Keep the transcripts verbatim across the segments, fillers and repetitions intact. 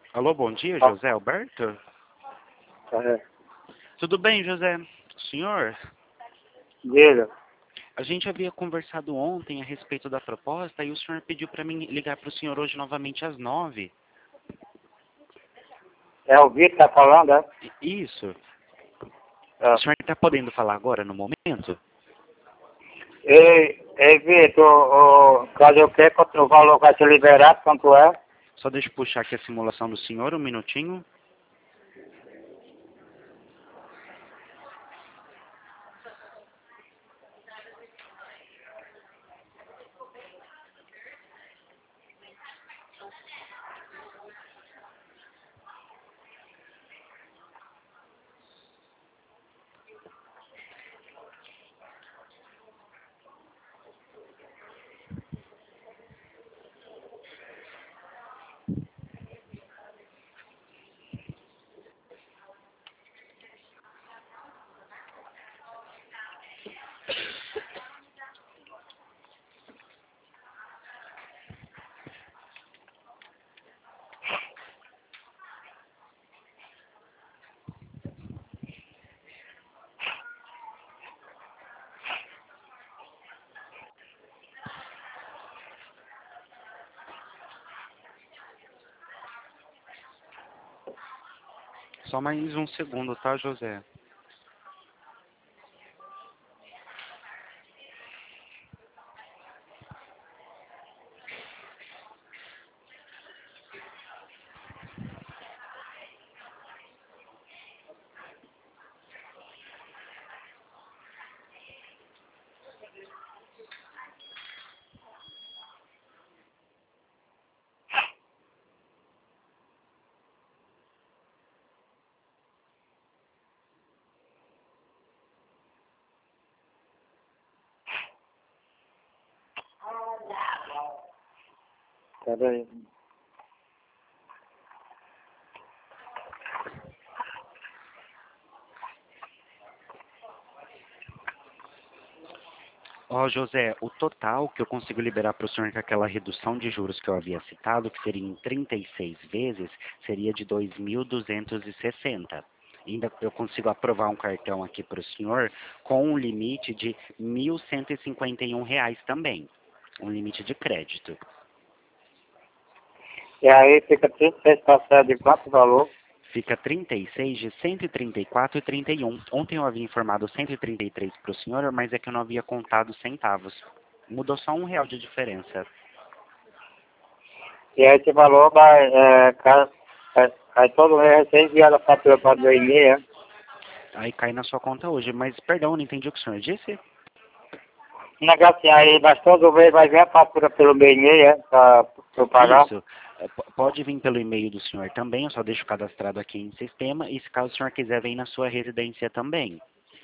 Alô, bom dia, Ah, José Alberto? é. Tudo bem, José? Senhor, Diga. a gente havia conversado ontem a respeito da proposta e o senhor pediu para mim ligar para o senhor hoje novamente às nove. É o Vitor que tá falando, é? I- Isso. O É. senhor está podendo falar agora, no momento? Ei, ei Vitor, o, cadê o que? Quanto o valor vai ser liberado? Quanto é? Só deixa eu puxar aqui a simulação do senhor, um minutinho. Só mais um segundo, tá, José? Peraí. Ó, José, o total que eu consigo liberar para o senhor com aquela redução de juros que eu havia citado, que seria em trinta e seis vezes, seria de dois mil duzentos e sessenta. Ainda eu consigo aprovar um cartão aqui para o senhor com um limite de mil cento e cinquenta e um reais também, um limite de crédito. E aí fica trinta e seis parcelas de quanto valor? Fica trinta e seis de cento e trinta e quatro e trinta e um. Ontem eu havia informado cento e trinta e três para o senhor, mas é que eu não havia contado centavos. Mudou só um real de diferença. E aí esse valor vai, é, ca- é, aí todo mês você enviado a fatura para o e-mail, é? Aí cai na sua conta hoje. Mas, perdão, não entendi o que o senhor disse? Negócio aí, mas todo mês vai vir a fatura pelo meu e-mail, é? Para eu pagar. Isso. É, p- Pode vir pelo e-mail do senhor também, eu só deixo cadastrado aqui em sistema. E se caso o senhor quiser, vem na sua residência também.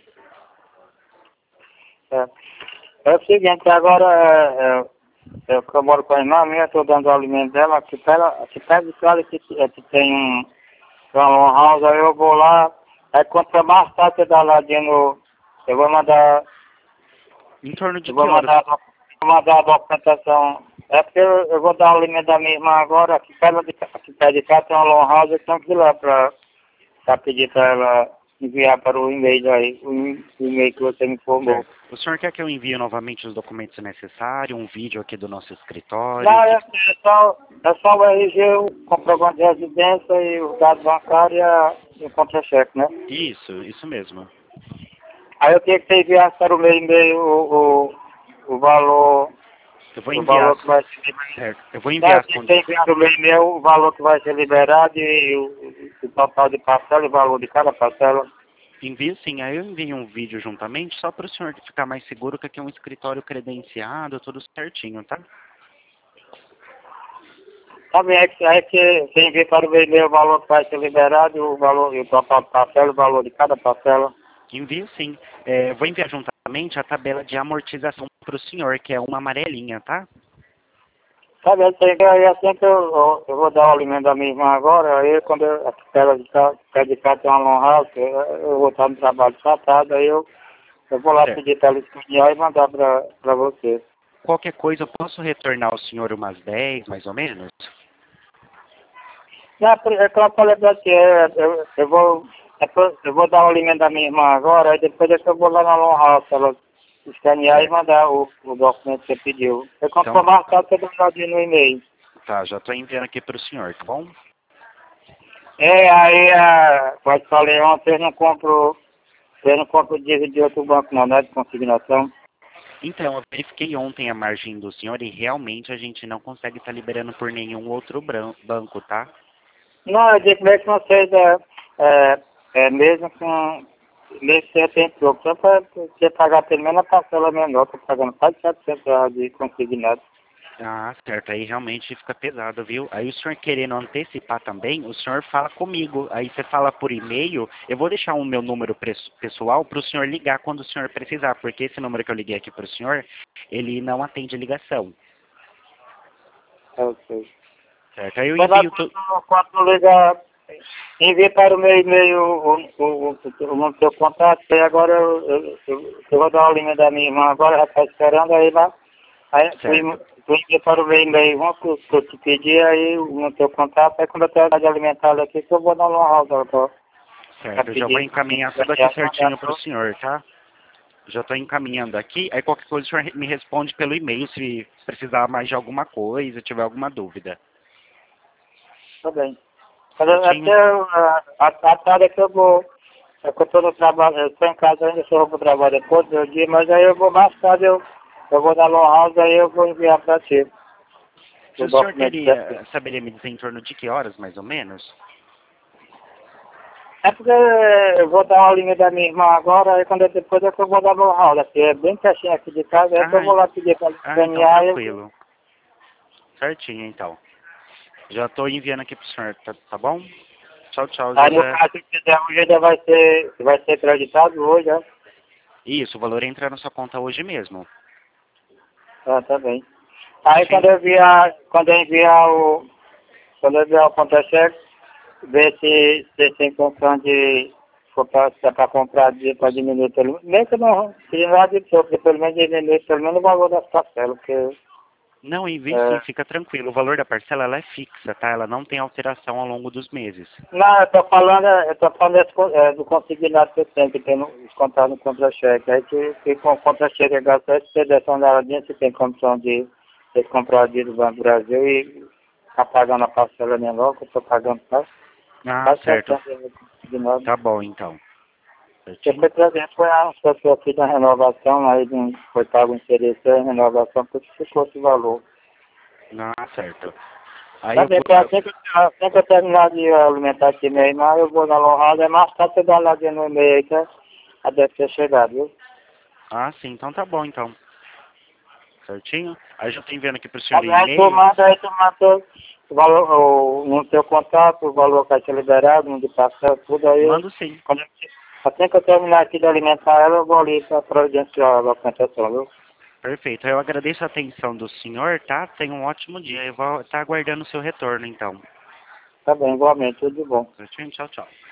É, é o seguinte, agora é, é, eu, que eu moro com a irmã minha, estou dando o alimento dela, aqui perto, aqui perto de casa que, é, que tem um, tem uma long house, aí eu vou lá, aí quanto mais tarde você dá lá dentro, eu vou mandar, Em torno de eu que vou horas? mandar, a doc- vou mandar a documentação. É porque eu, eu vou dar o alimento da minha irmã agora, aqui perto de, ca- aqui perto de casa tem uma long house, eu tenho que ir lá para pedir para ela enviar para o e-mail aí, o e- o e-mail que você me informou. Certo. O senhor quer que eu envie novamente os documentos necessários, um vídeo aqui do nosso Não, escritório? é, Que... é só, é só o R G, o comprovante de residência e os dados bancários e, a- e o contra-cheque, né? Isso, isso mesmo. Aí eu tenho que ter enviado para o meu e-mail o, o, o valor, Eu vou o enviar, valor as- que vai ser liberado. certo. Eu vou Não, enviar eu as tenho que ter condições. enviado o meu e-mail o valor que vai ser liberado e o, o total de parcela, o valor de cada parcela. Envio sim, aí eu envio um vídeo juntamente, só para o senhor ficar mais seguro que aqui é um escritório credenciado, tudo certinho, tá? Também é que, é que você envia para o meu e-mail o valor que vai ser liberado, o valor, e o total de parcela, o valor de cada parcela. Envio sim. É, vou enviar juntamente a tabela de amortização para o senhor, que é uma amarelinha, tá? Sabe, eu sei que aí assim que eu, eu, eu vou dar o alimento da minha irmã agora, aí quando eu, a ela de cá, quer de cá tem uma long house, eu, eu vou estar no trabalho tratado, aí eu, eu vou lá Certo. pedir para ela escanear e mandar para para você. Qualquer coisa, eu posso retornar ao senhor umas dez, mais ou menos? Não, é por- é que eu falei pra você, é, eu, eu vou, é por- eu vou dar o alimento da minha irmã agora, aí depois é que eu vou lá na Long House, ela escanear e Certo. mandar o, o documento que você pediu. Eu quando for Então, marcado, você dá uma olhadinha no e-mail. tá, já tô enviando aqui pro senhor, tá bom? É, aí, a, como eu te falei ontem, eu não compro, eu não compro dinheiro de outro banco não, né, de consignação. Então, eu verifiquei ontem a margem do senhor e realmente a gente não consegue estar liberando por nenhum outro bran- banco, tá? Não, eu digo mesmo que vocês, é, é, é mesmo com, mesmo que você tem pouco, só para você pagar pelo menos a parcela menor, tô pagando quase setecentos reais de consignado. Ah, certo. Aí realmente fica pesado, viu? Aí o senhor querendo antecipar também, o senhor fala comigo. Aí você fala por e-mail. Eu vou deixar o meu número pres- pessoal para o senhor ligar quando o senhor precisar, porque esse número que eu liguei aqui para o senhor, ele não atende ligação, Ok. certo? Aí eu Quando, envio tudo. quando, quando ligar, envie para o meu e-mail o, o, o, o, o seu contato, e agora eu, eu, eu, eu vou dar a linha da minha irmã agora, já está esperando aí lá. Aí tu Certo, envia para o meu e-mail, vamos que eu que eu te pedir aí o teu contato, aí quando eu tenho de alimentar aqui, que eu vou dar uma roda para certo. Eu já vou pedir. encaminhar tudo aqui certinho para o senhor, tá? Já estou encaminhando aqui. Aí qualquer coisa o senhor me responde pelo e-mail se precisar mais de alguma coisa, tiver alguma dúvida. Tá bem. Mas eu- até Certinho? a, a, a tarde é que eu vou, é que eu estou no trabalho, eu estou em casa ainda, só vou para o trabalho depois do dia, mas aí eu vou mais tarde, eu, eu vou na Long House, aí eu vou enviar para ti Se o o senhor documento certo. teria, saberia me dizer em torno de que horas, mais ou menos? É porque eu vou dar uma linha da minha irmã agora, aí quando eu, depois é que eu vou dar Long House, aqui é bem pertinho aqui de casa, aí que eu Ah, vou en- lá pedir para ah, então escanear, eu, tranquilo. Certinho, então. Já estou enviando aqui pro senhor, tá, tá bom? Tchau, tchau, aí no José. caso, se quiser, hoje ainda vai ser, vai ser acreditado hoje, ó. Isso, o valor entra na sua conta hoje mesmo. Ah, tá bem. Aí quando Certinho? eu enviar, quando eu enviar o, quando eu enviar o contra-cheque, ver se, se tem condição de, for pra, se é para comprar dia para diminuir pelo menos, nem que não, se não adiantou, porque pelo menos diminuir pelo menos o valor das parcelas, porque, Não, envie sim, é, fica tranquilo. O valor da parcela ela é fixa, tá? Ela não tem alteração ao longo dos meses. não, eu tô falando, é, eu tô falando desse, con- é, do consignado que eu tenho, que tem no, descontado no contra-cheque, aí que, que com o contra-cheque é gasto essa seleção da ordem, se tem condição de, de comprar o dia do Banco do Brasil e tá pagando a parcela menor, que eu tô pagando quase, Ah, quase certo. setecentos consignado. Tá bom, então. Porque Certinho? foi, por exemplo, foi a pessoa que da renovação, aí não foi pago o interesse da renovação, porque ficou esse valor. Ah, certo. Aí Tá eu bem, vou... então assim que, assim que eu terminar de alimentar aqui minha irmã, eu vou na Lonrada, é mais tarde você dá uma olhadinha no e-mail aí, que já deve ter chegado, viu? Ah, sim, então tá bom, então. Certinho? Aí já tô enviando aqui pro Tá senhor o bem, aí tu e-mail. manda, aí tu manda o valor, o, no teu contato, o valor que vai ser liberado, no de parcela, tudo aí. eu- Mando sim. Quando, eu- assim que eu terminar aqui de alimentar ela, eu vou ali para providenciar a documentação, viu? Perfeito. Eu agradeço a atenção do senhor, tá? Tenha um ótimo dia. Eu vou estar aguardando o seu retorno, então. Tá bem, igualmente, tudo de bom. Certinho? Tchau, tchau.